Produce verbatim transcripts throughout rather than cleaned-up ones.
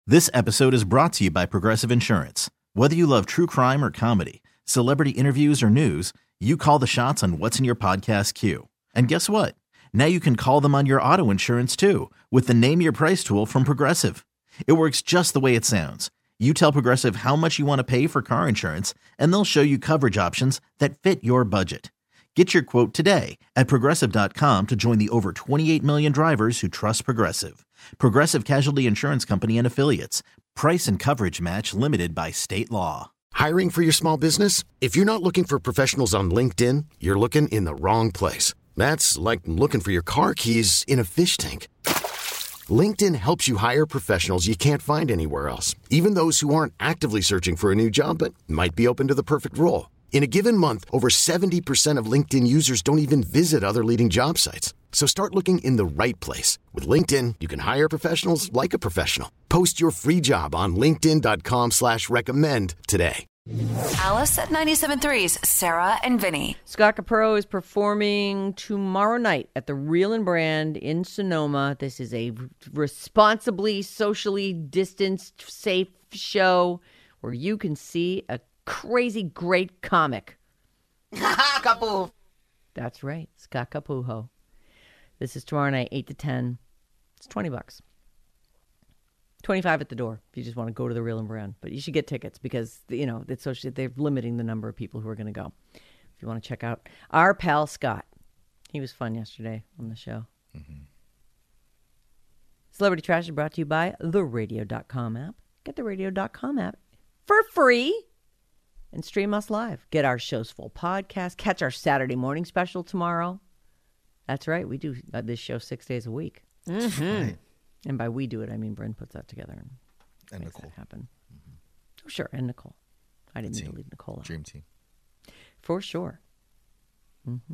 This episode is brought to you by Progressive Insurance. Whether you love true crime or comedy, celebrity interviews or news, you call the shots on what's in your podcast queue. And guess what? Now you can call them on your auto insurance too with the Name Your Price tool from Progressive. It works just the way it sounds. You tell Progressive how much you want to pay for car insurance, and they'll show you coverage options that fit your budget. Get your quote today at Progressive dot com to join the over twenty-eight million drivers who trust Progressive. Progressive Casualty Insurance Company and Affiliates. Price and coverage match limited by state law. Hiring for your small business? If you're not looking for professionals on LinkedIn, you're looking in the wrong place. That's like looking for your car keys in a fish tank. LinkedIn helps you hire professionals you can't find anywhere else, even those who aren't actively searching for a new job but might be open to the perfect role. In a given month, over seventy percent of LinkedIn users don't even visit other leading job sites. So start looking in the right place. With LinkedIn, you can hire professionals like a professional. Post your free job on linkedin dot com slash recommend today. Alice at ninety-seven point three's Sarah and Vinny. Scott Capurro is performing tomorrow night at the Real and Brand in Sonoma. This is a responsibly, socially distanced, safe show where you can see a crazy great comic. Capu. That's right, Scott Capurro. This is tomorrow night, eight to ten. It's twenty bucks. twenty-five at the door if you just want to go to the Real and Brand. But you should get tickets because, you know, it's so they're limiting the number of people who are going to go. If you want to check out our pal Scott. He was fun yesterday on the show. Mm-hmm. Celebrity Trash is brought to you by the radio dot com app. Get the radio dot com app for free and stream us live. Get our show's full podcast. Catch our Saturday morning special tomorrow. That's right. We do uh, this show six days a week. Mm-hmm. Right. And by we do it, I mean Bryn puts that together and, and makes Nicole. that happen. Mm-hmm. Oh, sure. And Nicole. I didn't mean to leave Nicole out. Dream team. For sure. Mm-hmm.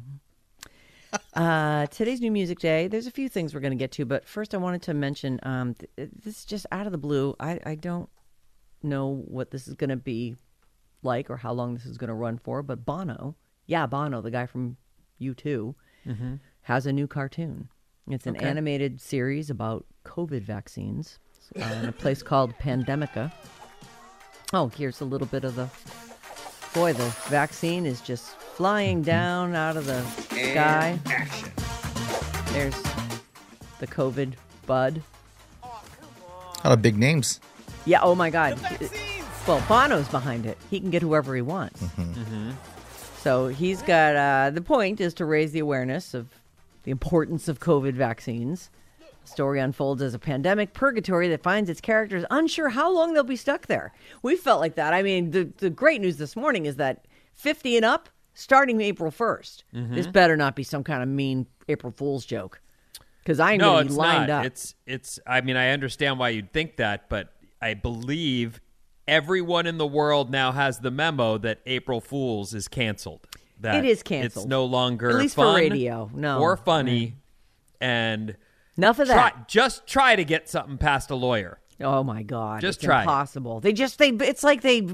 Mm-hmm. uh, today's New Music Day. There's a few things we're going to get to, but first I wanted to mention um, th- this is just out of the blue. I, I don't know what this is going to be like or how long this is going to run for, but Bono, yeah, Bono, the guy from U two, mm-hmm. has a new cartoon. It's an okay. animated series about COVID vaccines uh, in a place called Pandemica. Oh, here's a little bit of the... Boy, the vaccine is just flying down out of the sky. And action. There's the COVID bud. A lot of big names. Yeah, oh my God. Well, Bono's behind it. He can get whoever he wants. Mm-hmm. Mm-hmm. So he's got... Uh, the point is to raise the awareness of the importance of COVID vaccines. The story unfolds as a pandemic purgatory that finds its characters unsure how long they'll be stuck there. We felt like that. I mean, the, the great news this morning is that fifty and up, starting April first. Mm-hmm. This better not be some kind of mean April Fool's joke. Because I ain't no, going to be it's lined not. up. It's, it's, I mean, I understand why you'd think that, but I believe everyone in the world now has the memo that April Fool's is canceled. That it is canceled. It's no longer at least fun for radio, no, or funny, right. and enough of try, that. Just try to get something past a lawyer. Oh my God! Just it's try. Impossible. It. They just they. It's like they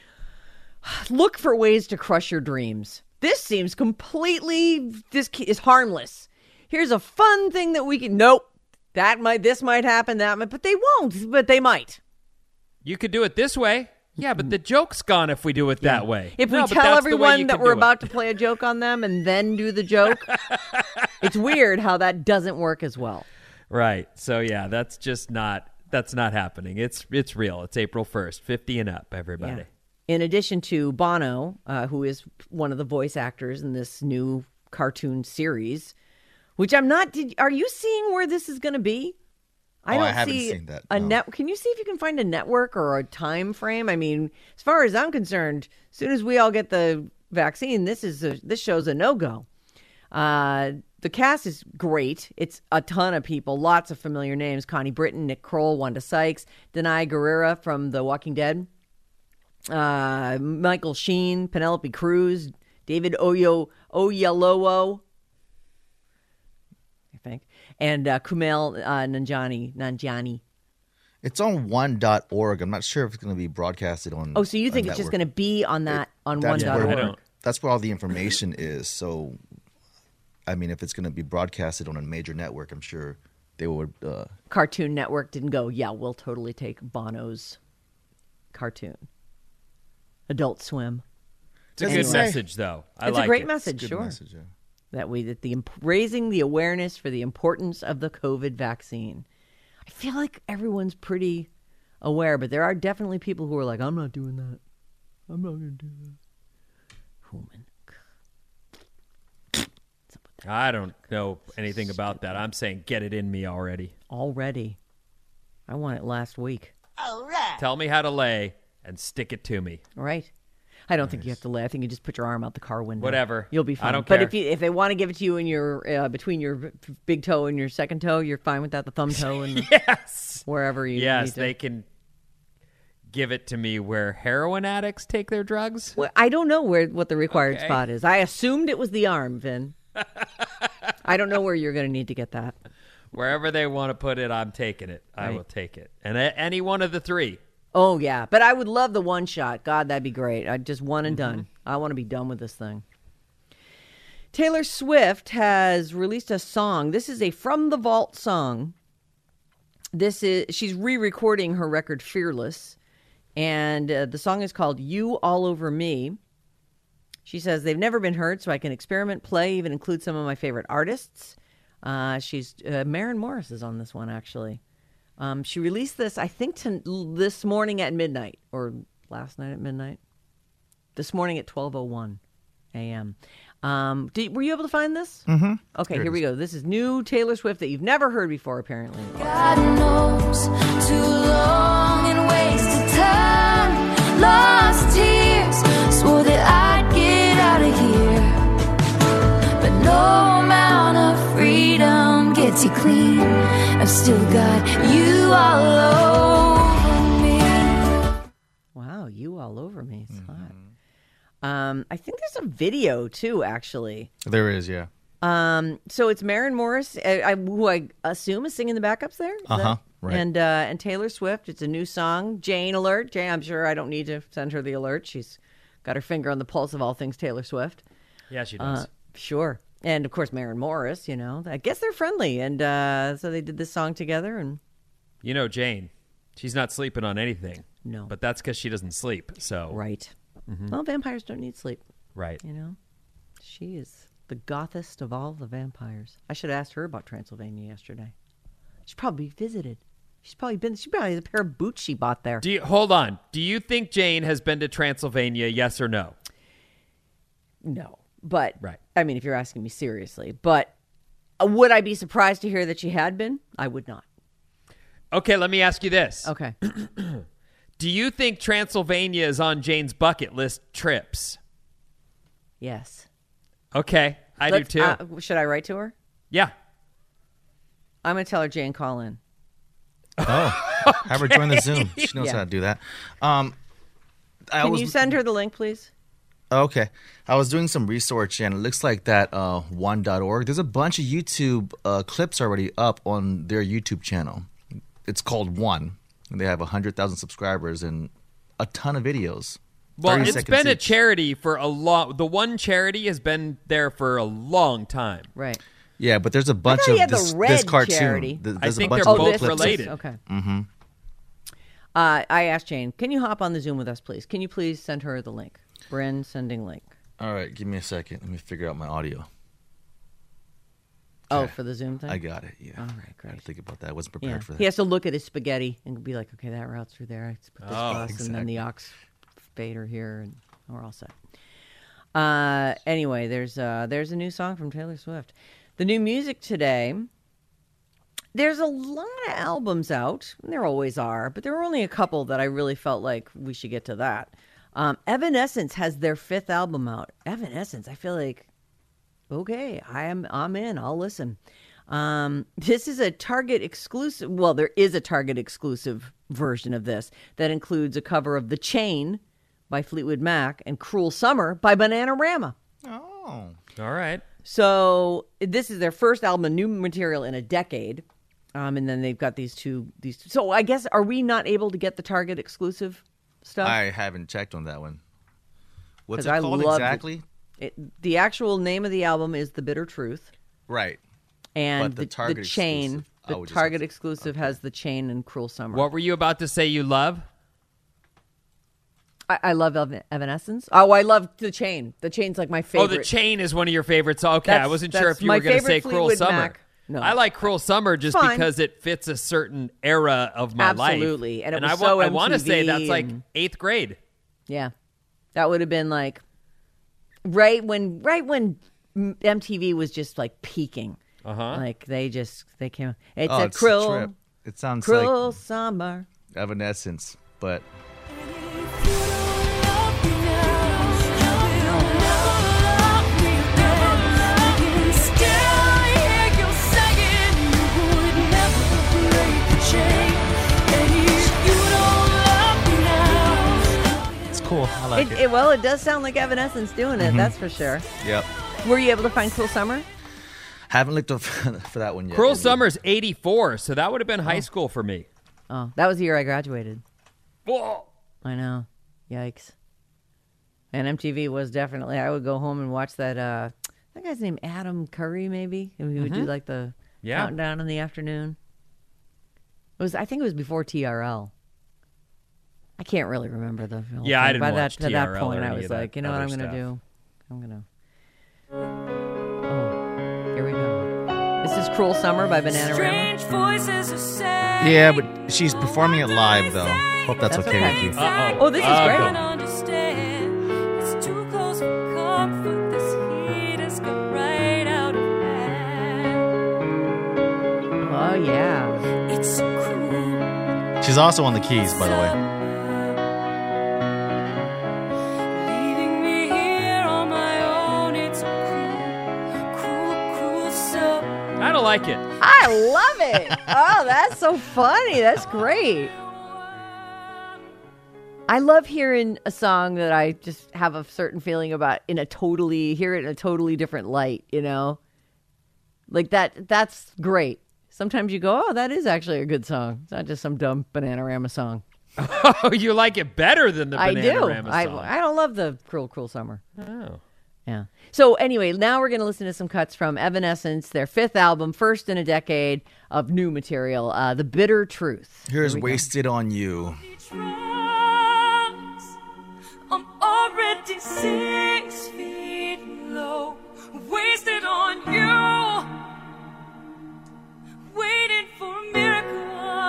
look for ways to crush your dreams. This seems completely. This is harmless. Here's a fun thing that we can. Nope. That might. This might happen. That might. But they won't. But they might. You could do it this way. Yeah, but the joke's gone if we do it yeah. that way. If no, we tell everyone that we're it. about to play a joke on them and then do the joke, it's weird how that doesn't work as well. Right. So yeah, that's just not that's not happening. It's it's real. It's April first, fifty and up, everybody. Yeah. In addition to Bono, uh, who is one of the voice actors in this new cartoon series, which I'm not. Did, are you seeing where this is going to be? I oh, don't I haven't see seen that. a no. net. Can you see if you can find a network or a time frame? I mean, as far as I'm concerned, as soon as we all get the vaccine, this is a, this show's a no go. Uh, the cast is great. It's a ton of people, lots of familiar names: Connie Britton, Nick Kroll, Wanda Sykes, Denai Guerrera from The Walking Dead, uh, Michael Sheen, Penelope Cruz, David Oyo Oyelowo. I think. And uh, Kumail uh, Nanjiani. Nanjiani. It's on one dot org. I'm not sure if it's going to be broadcasted on. Oh, so you think it's just going to be on that, it, on one dot org? That's where all the information is. So, I mean, if it's going to be broadcasted on a major network, I'm sure they would. Uh, Cartoon Network didn't go, yeah, we'll totally take Bono's cartoon. Adult Swim. It's a Doesn't good say. message, though. I It's like a great it. message, good sure. message, yeah. That we that the imp- raising the awareness for the importance of the COVID vaccine. I feel like everyone's pretty aware, but there are definitely people who are like, I'm not doing that. I'm not going to do that. Human. I don't know anything about that. I'm saying get it in me already. Already. I want it last week. All right. Tell me how to lay and stick it to me. Right? I don't think you have to lay. I think you just put your arm out the car window. Whatever. You'll be I fine. don't But care. if you if they want to give it to you in your uh, between your b- big toe and your second toe, you're fine with that. The thumb toe and the, Yes. wherever you Yes, need to. they can give it to me where heroin addicts take their drugs. Well, I don't know where what the required Okay. spot is. I assumed it was the arm, Vin. I don't know where you're going to need to get that. Wherever they want to put it, I'm taking it. I Right. will take it. And a- any one of the three. Oh yeah, but I would love the one shot. God, that'd be great. I just one and done. I want to be done with this thing. Taylor Swift has released a song. This is a From the Vault song. This is she's re-recording her record Fearless, and uh, the song is called You All Over Me. She says they've never been heard, so I can experiment, play, even include some of my favorite artists. Uh, she's uh, Maren Morris is on this one actually. Um, she released this, I think, to, this morning at midnight, or last night at midnight. This morning at twelve oh one a.m. Um, did, were you able to find this? Mm-hmm. Okay, here we go. This is new Taylor Swift that you've never heard before, apparently. God knows, too long and wasted time, lost tears, swore that I'd get out of here, but no amount of freedom gets you clean. I've still got you all over me. Wow, you all over me. It's hot. Um, I think there's a video too, actually. There is, yeah. Um, so it's Maren Morris, uh, I, who I assume is singing the backups there. Is Uh-huh, that- right. And uh, and Taylor Swift. It's a new song. Jane alert. Jane, I'm sure I don't need to send her the alert. She's got her finger on the pulse of all things Taylor Swift. Yeah, she does. Uh, sure. And of course, Maren Morris. You know, I guess they're friendly, and uh, so they did this song together. And You know Jane. She's not sleeping on anything. No. But that's because she doesn't sleep. So right. Well, vampires don't need sleep. Right. You know, she is the gothest of all the vampires. I should have asked her about Transylvania yesterday. She probably visited. She's probably been. She probably has a pair of boots she bought there. Do you hold on? Do you think Jane has been to Transylvania? Yes or no? No, but Right. I mean, if you're asking me seriously, but uh, would I be surprised to hear that she had been? I would not. Okay, let me ask you this. Okay. Do you think Transylvania is on Jane's bucket list trips? Yes. Okay, I Let's- do too. Uh, should I write to her? Yeah. I'm going to tell her Jane call in. Oh, have her join the Zoom. She knows Yeah. how to do that. Um, I Can was, you send her the link, please? Okay. I was doing some research, and it looks like that uh, one dot org, there's a bunch of YouTube uh, clips already up on their YouTube channel. It's called One. And they have one hundred thousand subscribers and a ton of videos. Well, thirty it's seconds been a each. charity for a long. The one charity has been there for a long time. Right. Yeah, but there's a bunch thought you of had the this, red this cartoon. charity. Th- I There's think a bunch they're of both clips. related. Okay. Mm-hmm. Uh, I asked Jane, can you hop on the Zoom with us, please? Can you please send her the link? Bryn sending link. All right, give me a second. Let me figure out my audio. Oh, Okay. for the Zoom thing? I got it. Yeah. All right, I had great. to think about that. I wasn't prepared Yeah. for that. He has to look at his spaghetti and be like, okay, that route's through there. I just put this Oh, bus and then the exactly. ox fader here, and we're all set. Uh, anyway, there's uh, there's a new song from Taylor Swift. The new music today. There's a lot of albums out. And there always are, but there are only a couple that I really felt like we should get to that. Um, Evanescence has their fifth album out. Evanescence, I feel like, okay, I am I'm in. I'll listen. Um, this is a Target exclusive. Well, there is a Target exclusive version of this that includes a cover of The Chain by Fleetwood Mac and Cruel Summer by Bananarama. Oh. All right. So this is their first album, new material in a decade. Um, and then they've got these two, these. So I guess, are we not able to get the Target exclusive stuff? I haven't checked on that one. What's 'Cause it I called love it. exactly? It, the actual name of the album is The Bitter Truth. Right. And But the the, Target the chain exclusive. I The would just Target have to- exclusive has The Chain and Cruel Summer. What were you about to say you love? I, I love Evan- Evanescence. Oh, I love The Chain. The Chain's like my favorite. Oh, The Chain is one of your favorites. Okay, I That's- wasn't sure that's if you my were going to say favorite Cruel Fleetwood Summer. Mac. No. I like Cruel Summer just Fine. because it fits a certain era of my life. Absolutely. And it was I, so I want to say M T V that's like and- eighth grade. Yeah, that would have been like right when right when M T V was just like peaking. Uh huh. Like they just they came. It's Oh, a it's a cruel, trip. It sounds cruel like summer. Evanescence, but it's cool. I like It, it. it, well, it does sound like Evanescence doing it. That's for sure. Yep. Were you able to find Cruel Summer? Haven't looked up for that one yet. Cruel Summer's eighty-four, so that would have been high school for me. Oh, that was the year I graduated. Whoa. I know. Yikes. And M T V was definitely. I would go home and watch that. Uh, that guy's named Adam Curry, maybe, and we would do like the Yeah. countdown in the afternoon. It was. I think it was before T R L. I can't really remember the. Whole Yeah, I thing. didn't By watch that, to T R L that point, or I any was of that like, you know what I'm other going to stuff. do? I'm going to. Oh, here we go. This is "Cruel Summer" by Bananarama. Yeah, but she's performing it live though. Hope that's, That's okay, okay. with you. Uh-oh. Oh, this is Uh-oh. great. Oh yeah. It's cruel. She's also on the keys, by the way. Leaving me here on my own. It's cruel, cruel, cruel summer. I don't like it. I love it. Oh, that's so funny. That's great. I love hearing a song that I just have a certain feeling about in a totally, hear it in a totally different light, you know? Like that, that's great. Sometimes you go, oh, that is actually a good song. It's not just some dumb Bananarama song. Oh, you like it better than the I do. Bananarama I, song. I don't love the Cruel, Cruel Summer. Oh. Yeah. So anyway, now we're going to listen to some cuts from Evanescence, their fifth album, first in a decade of new material, uh, The Bitter Truth. Here's Here we go. Wasted on You. I'm already six feet low, wasted on you, waiting for a miracle.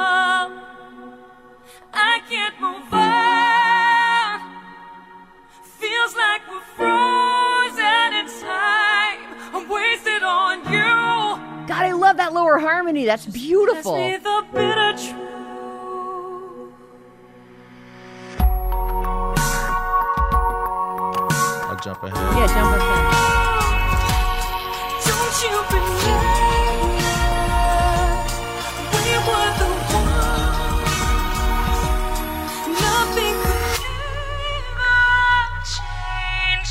I can't move on. Feels like we're frozen in time. I'm wasted on you. God, I love that lower harmony. That's beautiful. Pass me the bitter truth. I'll jump ahead. Yeah, jump up there. Don't you remember we were the ones? Nothing could ever change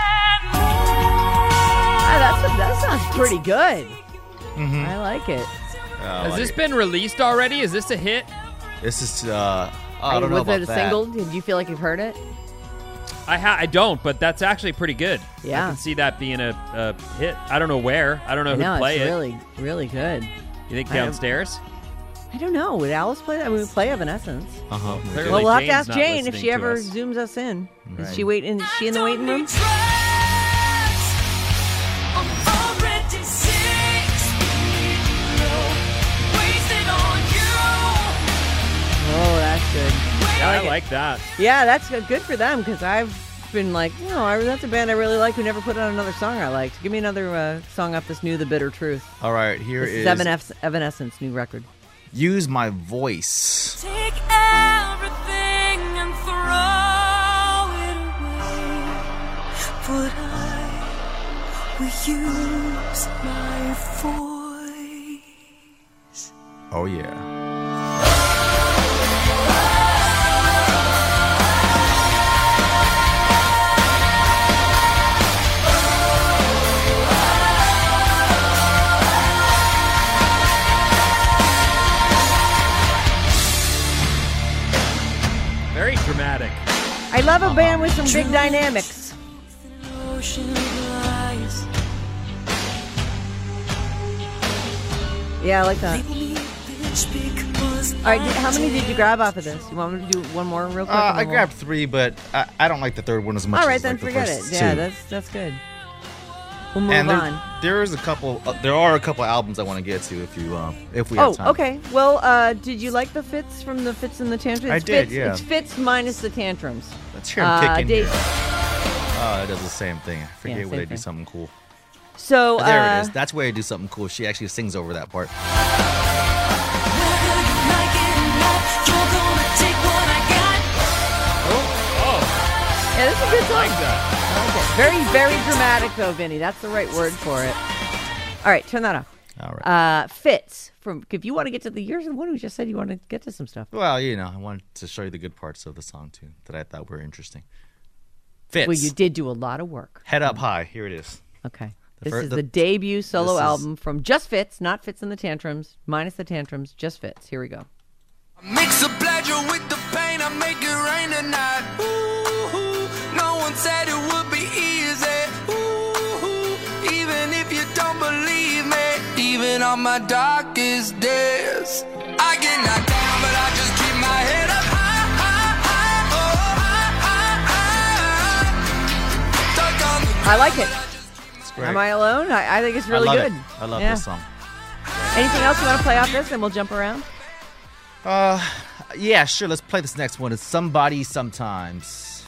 Ah, that's, that sounds pretty good. Mm-hmm. I like it. Uh, Has like this it. been released already? Is this a hit? This is. Uh, oh, I don't know Was about it a that. single? Did you feel like you've heard it? I ha- I don't, but that's actually pretty good. Yeah. I can see that being a, a hit. I don't know where. I don't know who'd No, play it's it. really, really good. You think I am- downstairs? I don't know. Would Alice play that? We would play Evanescence. Uh huh. Clearly Well, we'll have to Jane's ask not Jane if listening she to ever us. zooms us in. Is Right. she waiting? Is she in the waiting room? I'm already six feet low, wasted on you. Oh, that's good. Yeah, I it. like that. Yeah, that's good good for them because I've been like, no, I, that's a band I really like who never put out another song I liked. Give me another uh, song off this new The Bitter Truth. All right, here This is is Evanes- Evanescence new record. Use My Voice. Take everything and throw it away, but I will use my voice. Oh yeah. Very dramatic. I love a band with some big dynamics. Ocean lies. Yeah, I like that. Label me All right, did, how many did you grab off of this? You want me to do one more real quick? Uh, and I then we'll- grabbed three, but I, I don't like the third one as much. All right, as, then like, the forget it. first Yeah, two. that's that's good. We'll move and there, on. there is a couple. Uh, there are a couple albums I want to get to if you um, if we have Oh, time. okay. Well, uh, did you like the Fits from the Fits and the Tantrums? I It's did, Fits, yeah. It's Fits minus the Tantrums. Let's hear him Uh, kick in Dave- here. Oh, it does the same thing. I forget Yeah, where same they do thing. something cool. So there uh, it is. That's where they do something cool. She actually sings over that part. Yeah, this is a good song. I like that. I like it. Very, very dramatic, though, Vinny. That's the right word for it. All right, turn that off. All right. Uh, Fits from. If you want to get to the years, the one who just said you want to get to some stuff. Well, you know, I wanted to show you the good parts of the song too that I thought were interesting. Fits. Well, you did do a lot of work. Head Up High. Here it is. Okay. The This fir- is the- the debut solo this is- album from Just Fits, not Fits and the Tantrums, minus the Tantrums, Just Fits. Here we go. Mix a pleasure with the pain, I make it rain tonight. Ooh, no one said it would be easy. Ooh, even if you don't believe me, even on my darkest days, I get knocked down, but I just keep my head up high, high, high, oh, high, high, high. Stuck on the I like it. It's great. Am I alone? I, I think it's really I love good. It. I love Yeah. this song. Anything else you want to play off this, and we'll jump around? Uh, yeah, sure. Let's play this next one. It's Somebody Sometimes.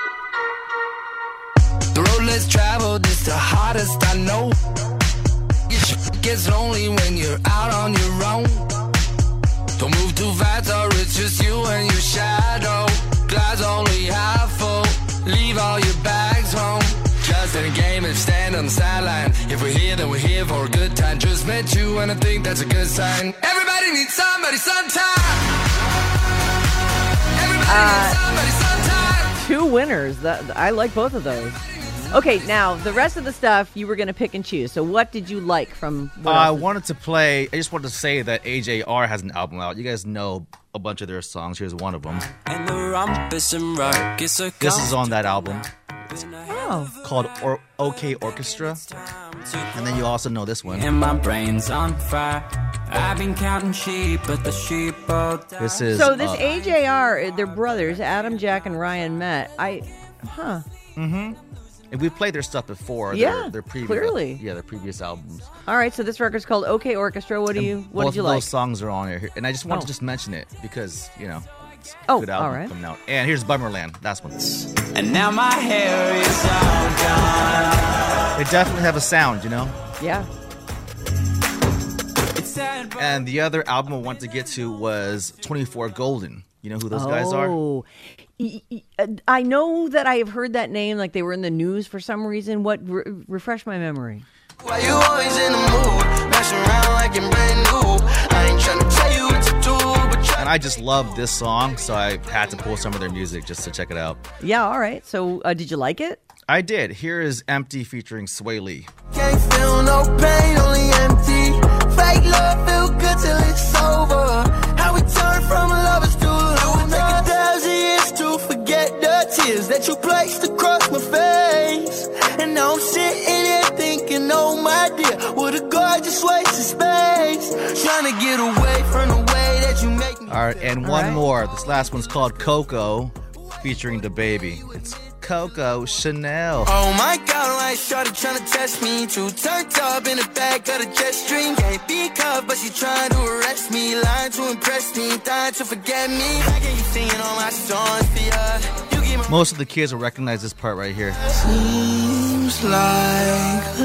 The road less traveled is the hardest I know. It gets lonely when you're out on your own. Don't move too fast or it's just you and your shadow. Glass only half full, leave all your bags home. Just in a game and stand on the sideline. If we're here, then we're here for a good time. Just met you and I think that's a good sign. Everybody needs somebody sometime. Everybody needs somebody sometime. Two winners. That, I like both of those. Okay, now the rest of the stuff you were going to pick and choose. So what did you like from Uh, what I else is- wanted to play. I just wanted to say that A J R has an album out. You guys know a bunch of their songs. Here's one of them. And the rumpus and ruckus are This is on that album Oh, called or- OK Orchestra. And then you also know this one. and my brain's on fire. I've been counting sheep, but the sheep all die. This is so this uh, A J R, they're brothers. Adam, Jack, and Ryan met. I, huh? and we've played their stuff before. Yeah, their, their previous, clearly. Yeah, their previous albums. All right. So this record's called OK Orchestra. What do you? What Both did you of like? those songs are on here, and I just wanted Oh. to just mention it because you know, it's a Oh, good album all right. coming out. And here's Bummerland. That's one. And now my hair is all gone. They definitely have a sound, you know. Yeah. It's sad, but And the other album I wanted to get to was twenty-four Golden. You know who those guys are? Oh, E- e- uh, I know that I have heard that name. Like they were in the news for some reason. What? Re- refresh my memory. why you always in the mood? Messing around like you're brand new. I ain't trying to tell you what to do, but try And I just love this song, so I had to pull some of their music just to check it out. Yeah. All right. So uh, did you like it? I did. Here is Empty featuring Sway Lee. can't feel no pain, only empty. Fake love feel good till it's over. How we turn from lovers to lovers. Take a thousand years to forget the tears that you placed across my face. And now I'm sitting here thinking, oh my dear, what a gorgeous waste of space. Trying to get away from the way that you make me. All right, and All one right. more. This last one's called Coco featuring the baby. It's Coco Chanel. Oh my god, like shorty tryna test me. Too turned up in the back of the jet stream. Can't be cuffed, but she trying to arrest me. Lying to impress me, dying to forget me. I get you singing all my songs for ya. You give my Most of the kids will recognize this part right here. seems like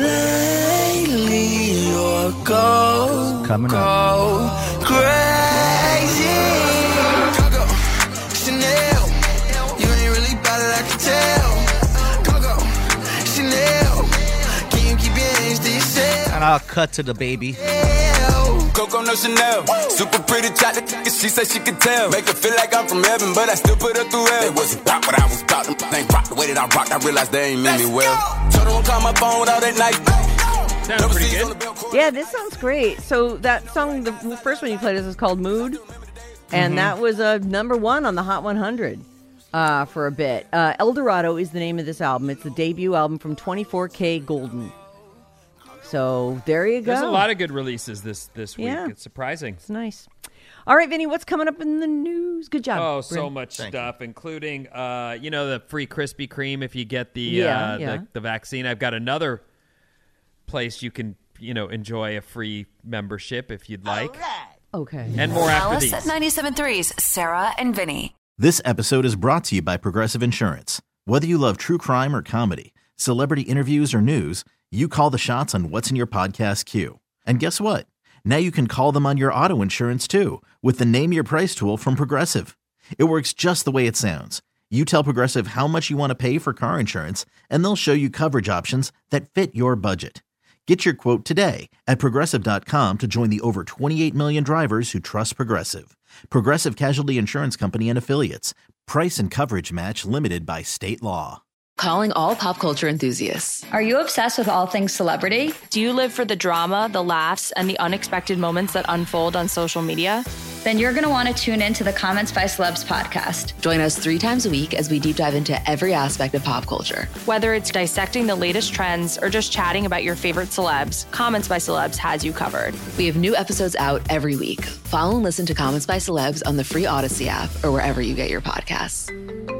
lately you're go, Coming up. go crazy. Coco, Chanel, you ain't really bad at I can tell. Coco, Chanel, can you keep your hands to yourself? And I'll cut to the baby. Coco no Chanel, super pretty chocolate. She said she could tell. Make her feel like I'm from heaven, but I still put her through hell. They wasn't pop, but I was pop. Them ain't rock the way that I rocked. I realized they ain't mean me well. Told her don't call my phone all that night. Sounds pretty Seas on good. the belt. Yeah, this sounds great. So that song, the first one you played us is called Mood, and Mm-hmm. that was a uh, number one on the Hot one hundred uh, for a bit. Uh, El Dorado is the name of this album. It's the debut album from twenty-four K Golden. So there you go. There's a lot of good releases this this week. Yeah. It's surprising. It's nice. All right, Vinny, what's coming up in the news? Good job. Oh, so Bryn. much Thank stuff, including, uh, you know, the free Krispy Kreme if you get the, Yeah, uh, yeah. the the vaccine. I've got another place you can, you know, enjoy a free membership if you'd like. Okay. And more after Alice these. at ninety-seven point three's Sarah and Vinny. This episode is brought to you by Progressive Insurance. Whether you love true crime or comedy, celebrity interviews or news, you call the shots on what's in your podcast queue. And guess what? Now you can call them on your auto insurance too with the Name Your Price tool from Progressive. It works just the way it sounds. You tell Progressive how much you want to pay for car insurance, and they'll show you coverage options that fit your budget. Get your quote today at Progressive dot com to join the over twenty-eight million drivers who trust Progressive. Progressive Casualty Insurance Company and Affiliates. Price and coverage match limited by state law. Calling all pop culture enthusiasts. Are you obsessed with all things celebrity? Do you live for the drama, the laughs, and the unexpected moments that unfold on social media? Then you're going to want to tune in to the Comments by Celebs podcast. Join us three times a week as we deep dive into every aspect of pop culture. Whether it's dissecting the latest trends or just chatting about your favorite celebs, Comments by Celebs has you covered. We have new episodes out every week. Follow and listen to Comments by Celebs on the free Odyssey app or wherever you get your podcasts.